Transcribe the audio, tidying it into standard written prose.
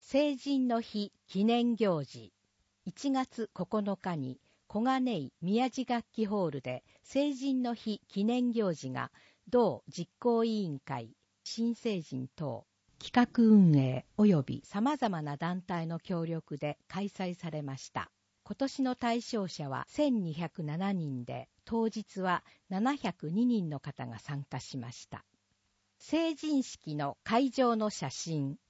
成人の日記念行事。1月9日に小金井宮地楽器ホールで成人の日記念行事が同実行委員会、新成人等、企画運営及び様々な団体の協力で開催されました。今年の対象者は1207人で、当日は702人の方が参加しました。成人式の会場の写真。